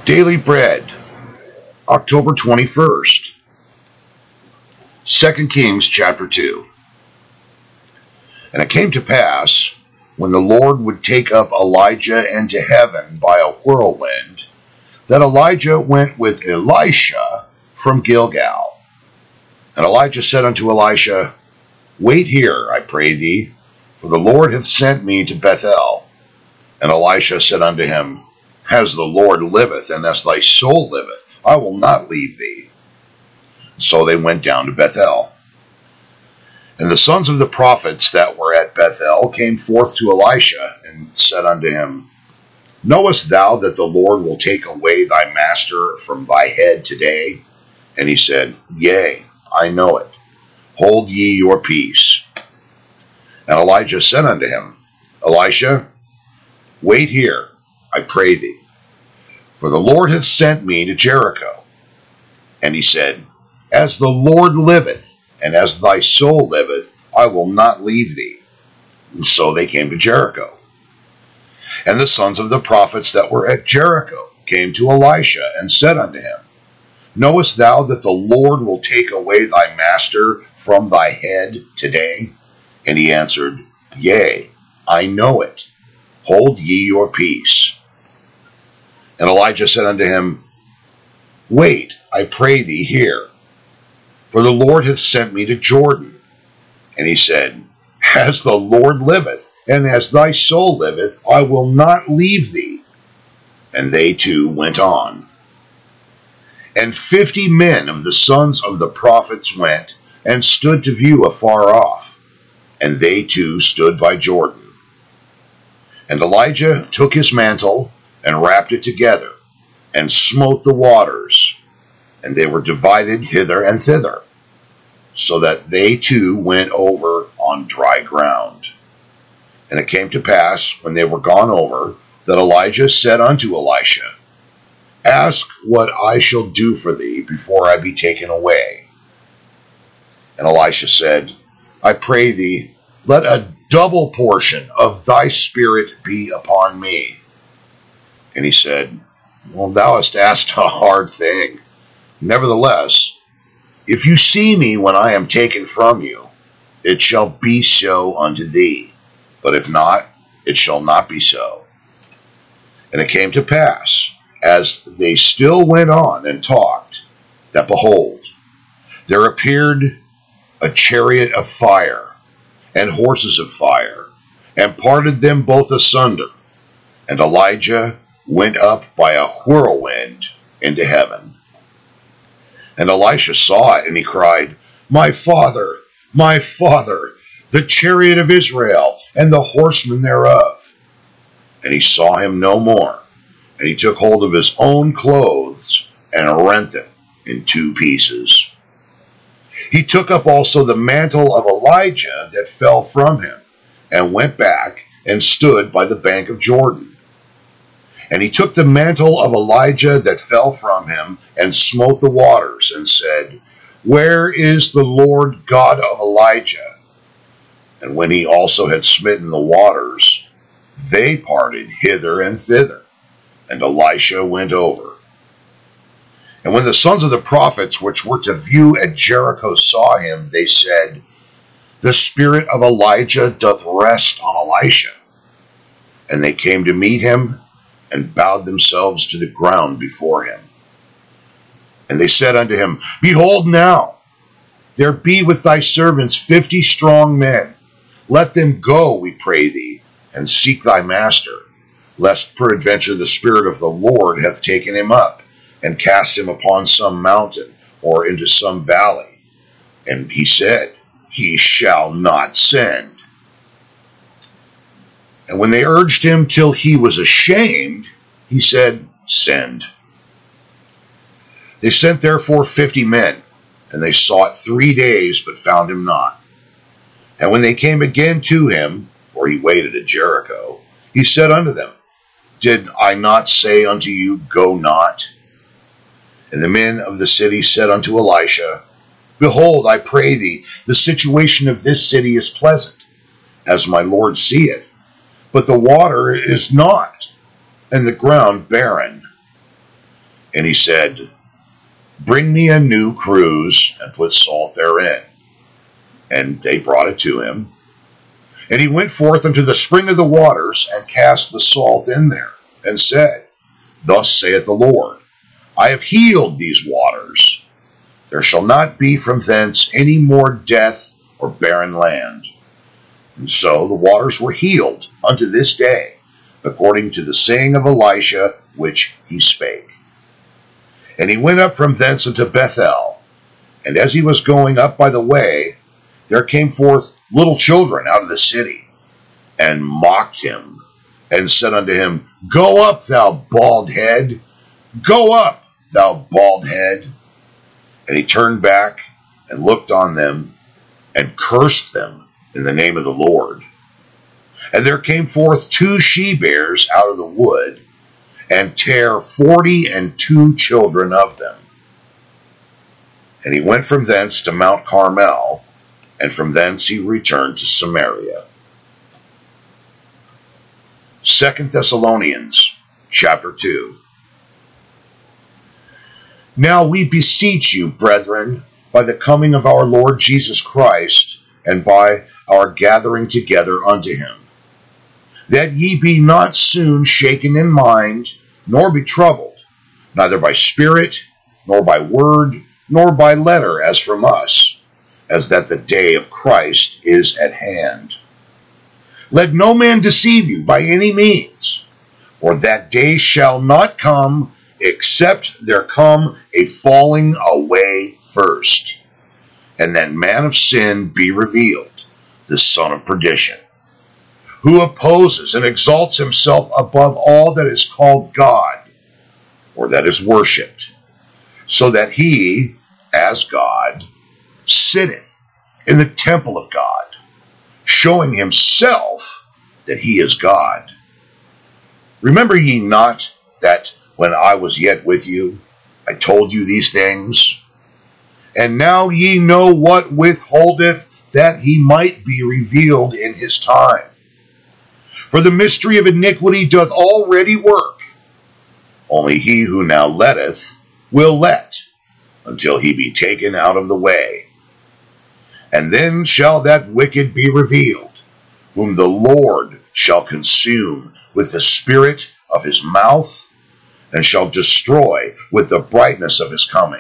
Daily Bread, October 21st, 2 Kings chapter 2. And it came to pass, when the Lord would take up Elijah into heaven by a whirlwind, that Elijah went with Elisha from Gilgal. And Elijah said unto Elisha, Wait here, I pray thee, for the Lord hath sent me to Bethel. And Elisha said unto him, As the Lord liveth, and as thy soul liveth, I will not leave thee. So they went down to Bethel. And the sons of the prophets that were at Bethel came forth to Elisha, and said unto him, Knowest thou that the Lord will take away thy master from thy head today? And he said, Yea, I know it. Hold ye your peace. And Elijah said unto him, Elisha, wait here, I pray thee, for the Lord hath sent me to Jericho. And he said, As the Lord liveth, and as thy soul liveth, I will not leave thee. And so they came to Jericho. And the sons of the prophets that were at Jericho came to Elisha, and said unto him, Knowest thou that the Lord will take away thy master from thy head today? And he answered, Yea, I know it. Hold ye your peace. And Elijah said unto him, Wait, I pray thee here, for the Lord hath sent me to Jordan. And he said, As the Lord liveth, and as thy soul liveth, I will not leave thee. And they two went on. And 50 men of the sons of the prophets went, and stood to view afar off, and they two stood by Jordan. And Elijah took his mantle, and wrapped it together, and smote the waters, and they were divided hither and thither, so that they too went over on dry ground. And it came to pass, when they were gone over, that Elijah said unto Elisha, Ask what I shall do for thee before I be taken away. And Elisha said, I pray thee, let a double portion of thy spirit be upon me. And he said, Well, thou hast asked a hard thing. Nevertheless, if you see me when I am taken from you, it shall be so unto thee. But if not, it shall not be so. And it came to pass, as they still went on and talked, that behold, there appeared a chariot of fire, and horses of fire, and parted them both asunder. And Elijah went up by a whirlwind into heaven. And Elisha saw it, and he cried, My father, the chariot of Israel, and the horsemen thereof. And he saw him no more. And he took hold of his own clothes, and rent them in 2 pieces. He took up also the mantle of Elijah that fell from him, and went back, and stood by the bank of Jordan. And he took the mantle of Elijah that fell from him, and smote the waters, and said, Where is the Lord God of Elijah? And when he also had smitten the waters, they parted hither and thither, and Elisha went over. And when the sons of the prophets which were to view at Jericho saw him, they said, The spirit of Elijah doth rest on Elisha. And they came to meet him, and bowed themselves to the ground before him. And they said unto him, Behold now, there be with thy servants 50 strong men. Let them go, we pray thee, and seek thy master, lest peradventure the Spirit of the Lord hath taken him up, and cast him upon some mountain, or into some valley. And he said, He shall not send. And when they urged him till he was ashamed, he said, Send. They sent therefore 50 men, and they sought 3 days, but found him not. And when they came again to him, for he waited at Jericho, he said unto them, Did I not say unto you, Go not? And the men of the city said unto Elisha, Behold, I pray thee, the situation of this city is pleasant, as my Lord seeth, but the water is not, and the ground barren. And he said, Bring me a new cruse, and put salt therein. And they brought it to him. And he went forth unto the spring of the waters, and cast the salt in there, and said, Thus saith the Lord, I have healed these waters. There shall not be from thence any more death or barren land. And so the waters were healed unto this day, according to the saying of Elisha, which he spake. And he went up from thence unto Bethel. And as he was going up by the way, there came forth little children out of the city, and mocked him, and said unto him, Go up, thou bald head! Go up, thou bald head! And he turned back, and looked on them, and cursed them in the name of the Lord. And there came forth 2 she-bears out of the wood, and tare 42 children of them. And he went from thence to Mount Carmel, and from thence he returned to Samaria. 2 Thessalonians chapter 2. Now we beseech you, brethren, by the coming of our Lord Jesus Christ, and by our gathering together unto him, that ye be not soon shaken in mind, nor be troubled, neither by spirit, nor by word, nor by letter as from us, as that the day of Christ is at hand. Let no man deceive you by any means, for that day shall not come, except there come a falling away first, and that man of sin be revealed, the son of perdition, who opposes and exalts himself above all that is called God, or that is worshipped, so that he, as God, sitteth in the temple of God, showing himself that he is God. Remember ye not that when I was yet with you, I told you these things? And now ye know what withholdeth, that he might be revealed in his time. For the mystery of iniquity doth already work. Only he who now letteth will let, until he be taken out of the way. And then shall that wicked be revealed, whom the Lord shall consume with the spirit of his mouth, and shall destroy with the brightness of his coming.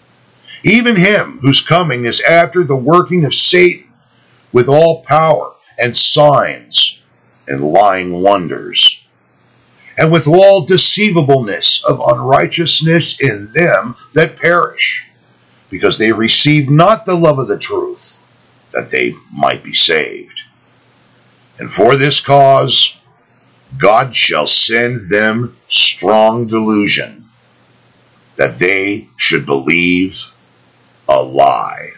Even him whose coming is after the working of Satan, with all power and signs and lying wonders, and with all deceivableness of unrighteousness in them that perish, because they receive not the love of the truth, that they might be saved. And for this cause God shall send them strong delusion, that they should believe a lie,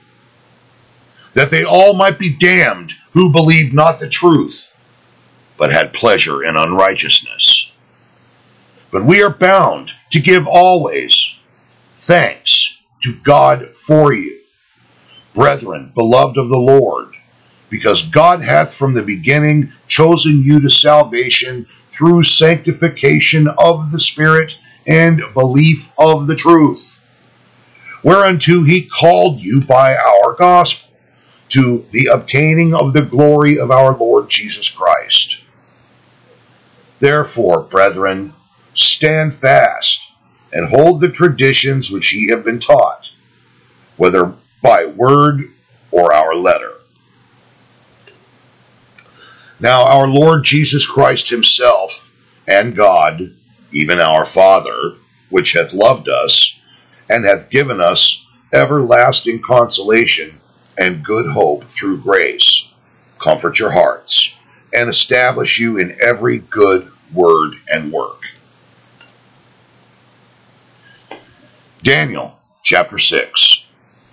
that they all might be damned who believed not the truth, but had pleasure in unrighteousness. But we are bound to give always thanks to God for you, brethren, beloved of the Lord, because God hath from the beginning chosen you to salvation through sanctification of the Spirit and belief of the truth, whereunto he called you by our gospel, to the obtaining of the glory of our Lord Jesus Christ. Therefore, brethren, stand fast, and hold the traditions which ye have been taught, whether by word or our letter. Now our Lord Jesus Christ himself, and God, even our Father, which hath loved us, and hath given us everlasting consolation and good hope through grace, comfort your hearts, and establish you in every good word and work. Daniel chapter 6.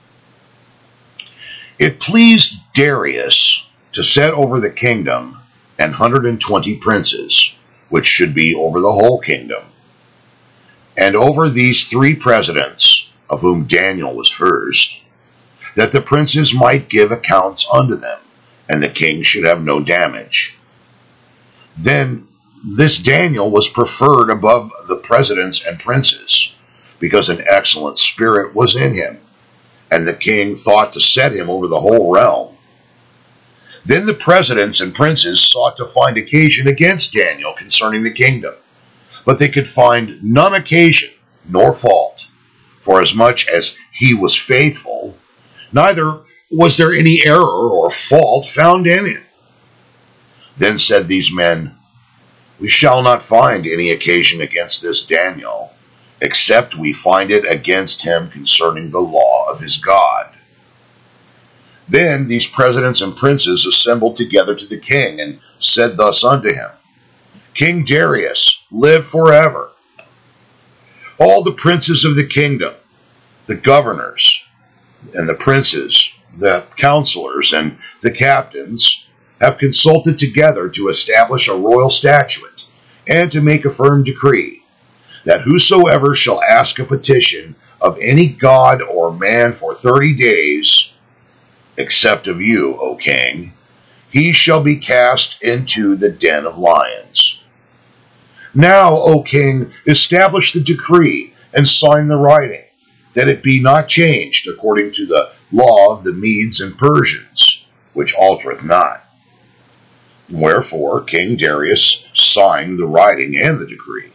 It pleased Darius to set over the kingdom 120 princes, which should be over the whole kingdom, and over these 3 presidents, of whom Daniel was first, that the princes might give accounts unto them, and the king should have no damage. Then this Daniel was preferred above the presidents and princes, because an excellent spirit was in him, and the king thought to set him over the whole realm. Then the presidents and princes sought to find occasion against Daniel concerning the kingdom, but they could find none occasion nor fault, forasmuch as he was faithful, neither was there any error or fault found in him. Then said these men, We shall not find any occasion against this Daniel, except we find it against him concerning the law of his God. Then these presidents and princes assembled together to the king, and said thus unto him, King Darius, live forever. All the princes of the kingdom, the governors, and the princes, the counselors, and the captains, have consulted together to establish a royal statute, and to make a firm decree, that whosoever shall ask a petition of any god or man for 30 days, except of you, O king, he shall be cast into the den of lions. Now, O king, establish the decree, and sign the writing, that it be not changed according to the law of the Medes and Persians, which altereth not. Wherefore King Darius signed the writing and the decree.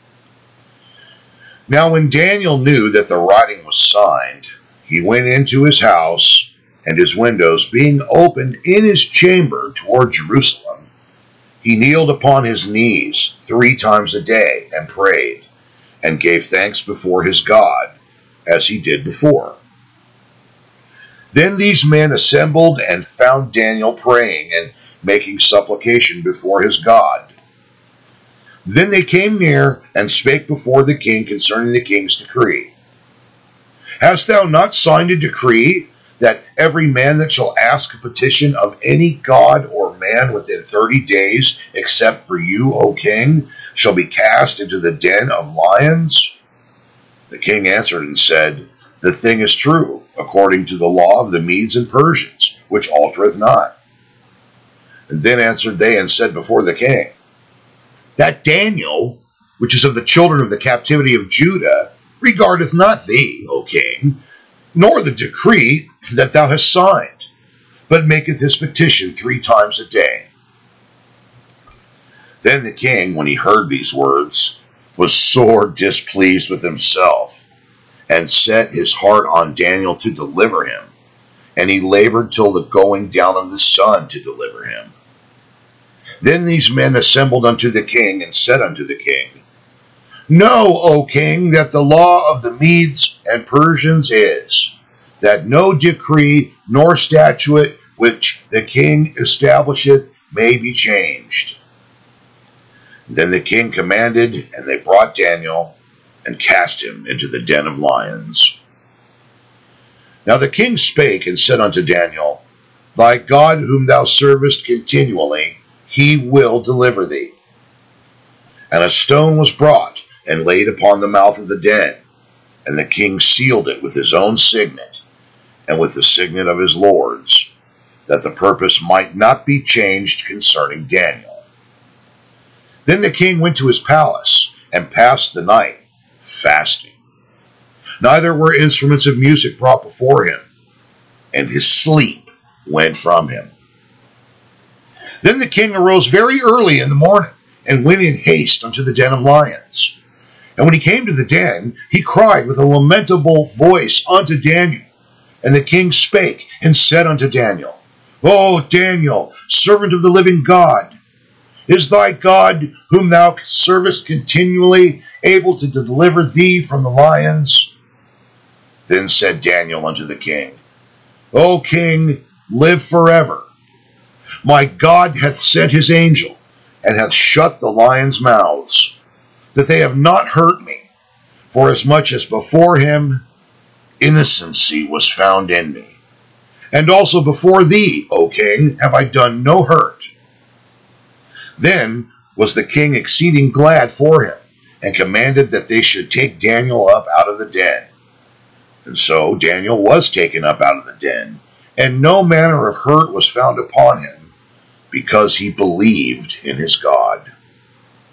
Now when Daniel knew that the writing was signed, he went into his house, and his windows being opened in his chamber toward Jerusalem, he kneeled upon his knees 3 times a day, and prayed, and gave thanks before his God, as he did before. Then these men assembled and found Daniel praying and making supplication before his God. Then they came near and spake before the king concerning the king's decree. Hast thou not signed a decree that every man that shall ask a petition of any god or man within 30 days, except for you, O king, shall be cast into the den of lions? The king answered and said, The thing is true, according to the law of the Medes and Persians, which altereth not. And then answered they and said before the king, That Daniel, which is of the children of the captivity of Judah, regardeth not thee, O king, nor the decree that thou hast signed, but maketh his petition 3 times a day. Then the king, when he heard these words, was sore displeased with himself, and set his heart on Daniel to deliver him, and he labored till the going down of the sun to deliver him. Then these men assembled unto the king, and said unto the king, Know, O king, that the law of the Medes and Persians is, that no decree nor statute which the king establisheth may be changed. Then the king commanded, and they brought Daniel, and cast him into the den of lions. Now the king spake and said unto Daniel, Thy God whom thou servest continually, he will deliver thee. And a stone was brought, and laid upon the mouth of the den, and the king sealed it with his own signet, and with the signet of his lords, that the purpose might not be changed concerning Daniel. Then the king went to his palace, and passed the night, fasting. Neither were instruments of music brought before him, and his sleep went from him. Then the king arose very early in the morning, and went in haste unto the den of lions. And when he came to the den, he cried with a lamentable voice unto Daniel. And the king spake, and said unto Daniel, O Daniel, servant of the living God, is thy God, whom thou servest continually, able to deliver thee from the lions? Then said Daniel unto the king, O king, live forever. My God hath sent his angel, and hath shut the lions' mouths, that they have not hurt me, forasmuch as before him innocency was found in me. And also before thee, O king, have I done no hurt. Then was the king exceeding glad for him, and commanded that they should take Daniel up out of the den. And so Daniel was taken up out of the den, and no manner of hurt was found upon him, because he believed in his God.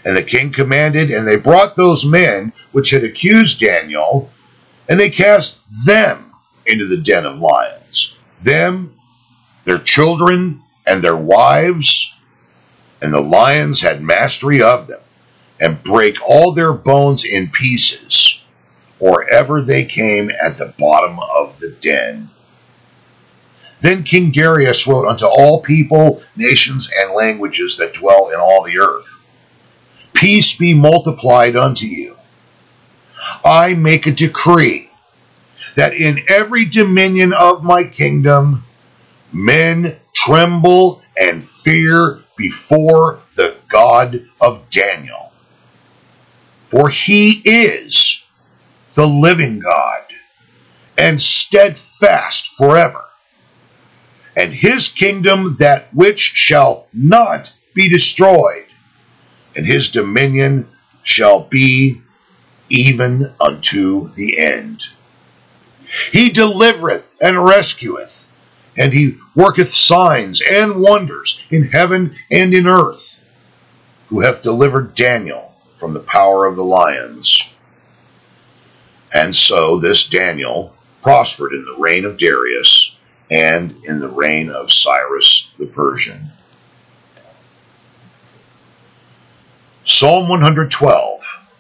And the king commanded, and they brought those men which had accused Daniel, and they cast them into the den of lions, them, their children, and their wives. And the lions had mastery of them, and brake all their bones in pieces, or ever they came at the bottom of the den. Then King Darius wrote unto all people, nations, and languages that dwell in all the earth, Peace be multiplied unto you. I make a decree that in every dominion of my kingdom men tremble and fear before the God of Daniel. For he is the living God, and steadfast forever, and his kingdom that which shall not be destroyed, and his dominion shall be even unto the end. He delivereth and rescueth, and he worketh signs and wonders in heaven and in earth, who hath delivered Daniel from the power of the lions. And so this Daniel prospered in the reign of Darius and in the reign of Cyrus the Persian. Psalm 112.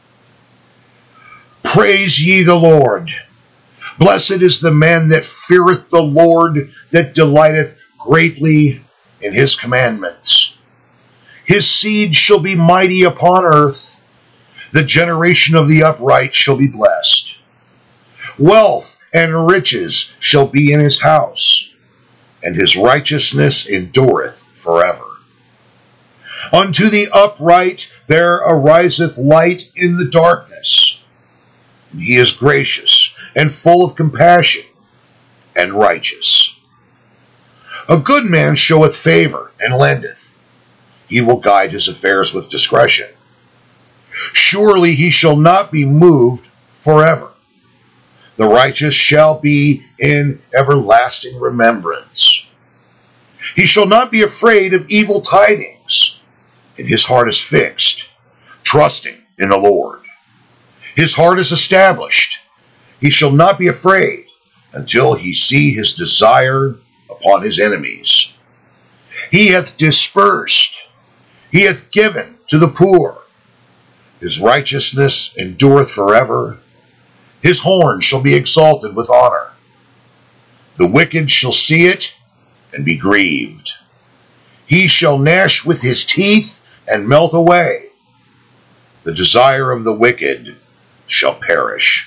Praise ye the Lord. Blessed is the man that feareth the Lord, that delighteth greatly in his commandments. His seed shall be mighty upon earth. The generation of the upright shall be blessed. Wealth and riches shall be in his house, and his righteousness endureth forever. Unto the upright there ariseth light in the darkness. And he is gracious and full of compassion and righteous. A good man showeth favor and lendeth. He will guide his affairs with discretion. Surely he shall not be moved forever. The righteous shall be in everlasting remembrance. He shall not be afraid of evil tidings, and his heart is fixed, trusting in the Lord. His heart is established. He shall not be afraid until he see his desire upon his enemies. He hath dispersed, he hath given to the poor. His righteousness endureth forever. His horn shall be exalted with honor. The wicked shall see it and be grieved. He shall gnash with his teeth and melt away. The desire of the wicked shall perish.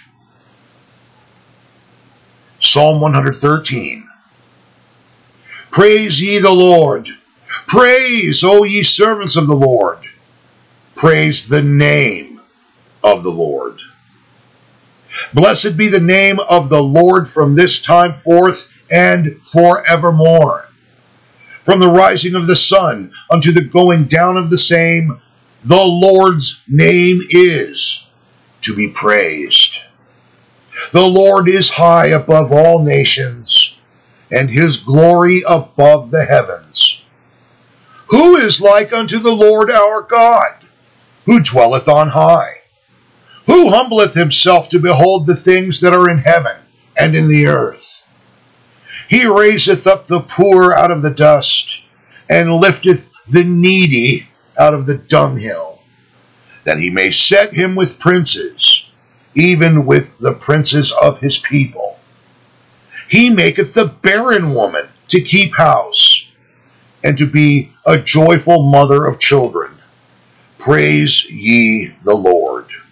Psalm 113. Praise ye the Lord. Praise, O ye servants of the Lord. Praise the name of the Lord. Blessed be the name of the Lord from this time forth and forevermore. From the rising of the sun unto the going down of the same, the Lord's name is to be praised. The Lord is high above all nations, and his glory above the heavens. Who is like unto the Lord our God, who dwelleth on high? Who humbleth himself to behold the things that are in heaven and in the earth? He raiseth up the poor out of the dust, and lifteth the needy out of the dunghill, that he may set him with princes, even with the princes of his people. He maketh the barren woman to keep house, and to be a joyful mother of children. Praise ye the Lord.